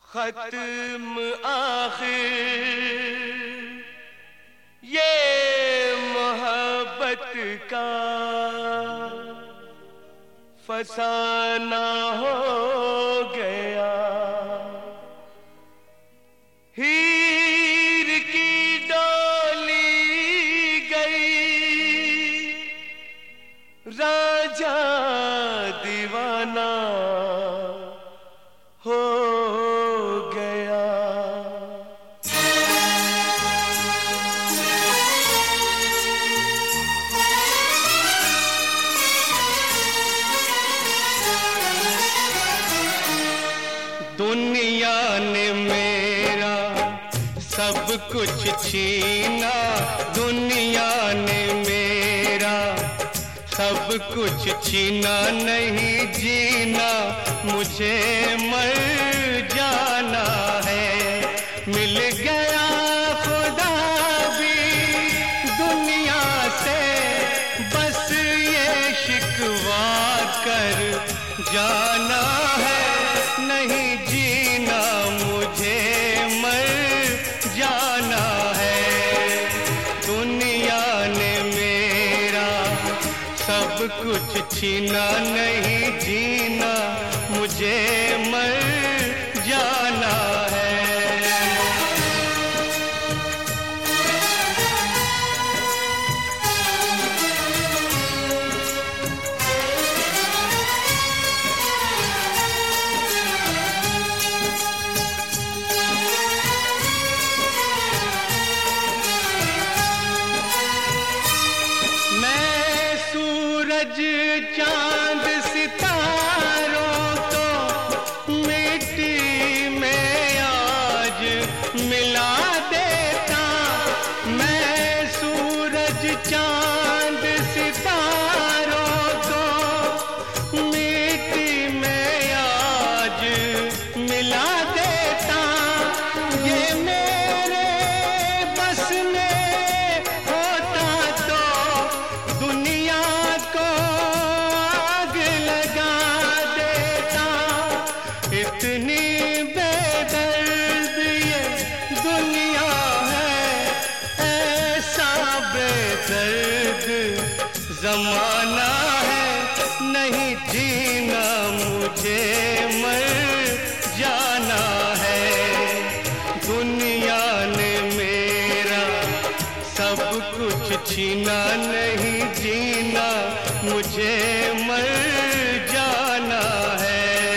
खत्म आखिर ये मोहब्बत का फसाना हो गया। हीर की डोली गई, राजा दीवाना हो गया। दुनिया ने मेरा सब कुछ छीना, दुनिया ने मेरा सब कुछ छीना, नहीं जीना मुझे मर जाना है। मिल गया खुदा भी दुनिया से, बस ये शिकवा कर जाना है। नहीं जीना मुझे मर जाना है। दुनिया ने मेरा सब कुछ छीना, नहीं जीना मुझे मर जाना है। चांद सितारों को मिट्टी में आज मिला देता। मैं सूरज चांद सितारों को मिट्टी में आज मिला देता। ये मेरे बस में होता तो दुनिया इतनी बेदर्द ये दुनिया है, ऐसा बेदर्द जमाना है। नहीं जीना मुझे मर जाना है। दुनिया ने मेरा सब कुछ छीना, नहीं जीना मुझे मर जाना है।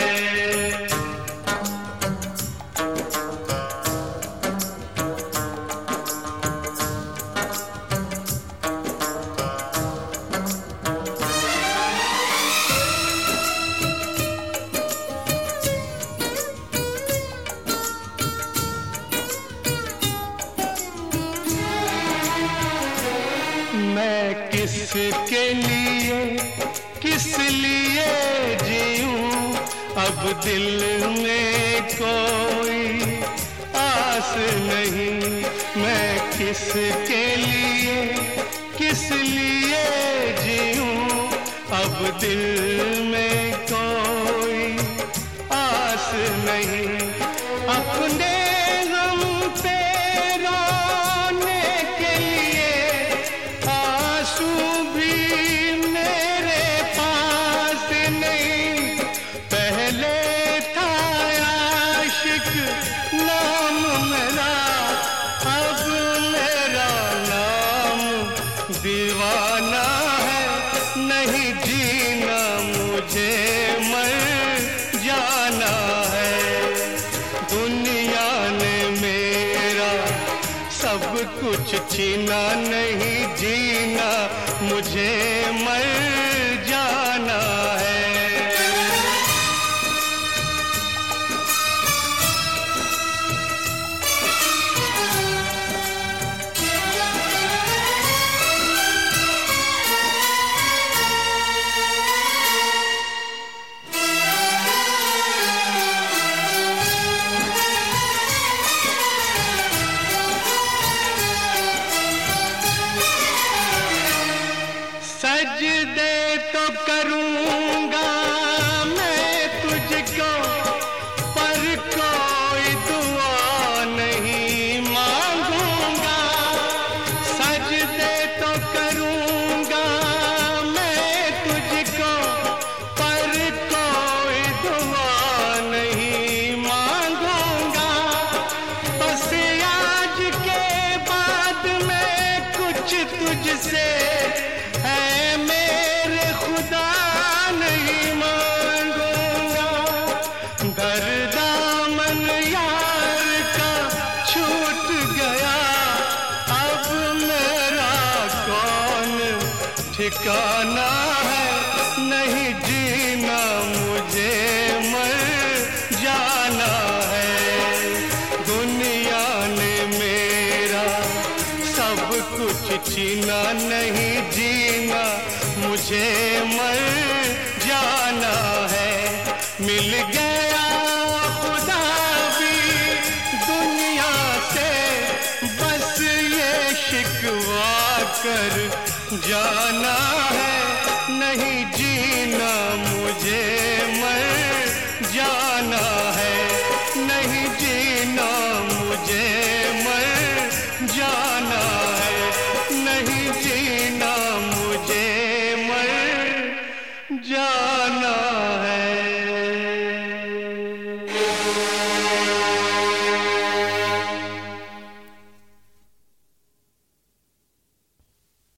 मैं किसके लिए किस लिए जीऊं, अब दिल में कोई आस नहीं। मैं किसके लिए किस लिए जीऊं, अब दिल में कोई आस नहीं। अपने गम पे रोने के लिए आंसू भी मेरे पास नहीं। पहले था आशिक नाम मेरा, अब मेरा नाम दीवाना है। नहीं जीना मुझे मर जाना है। दुनिया ने मेरा सब कुछ छीना, नहीं जीना मुझे मर जाना है। सजदे तो करूंगा मैं तुझको, पर कोई से है मेरे खुदा नहीं मांगूंगा। घर दामन यार का छूट गया, अब मेरा कौन ठिकाना है। नहीं जीना मुझे मर जाना है। दुनिया ने मेरा सब कुछ छीना, नहीं जीना मुझे मर जाना है। मिल गया खुदा भी दुनिया से, बस ये शिकवा कर जा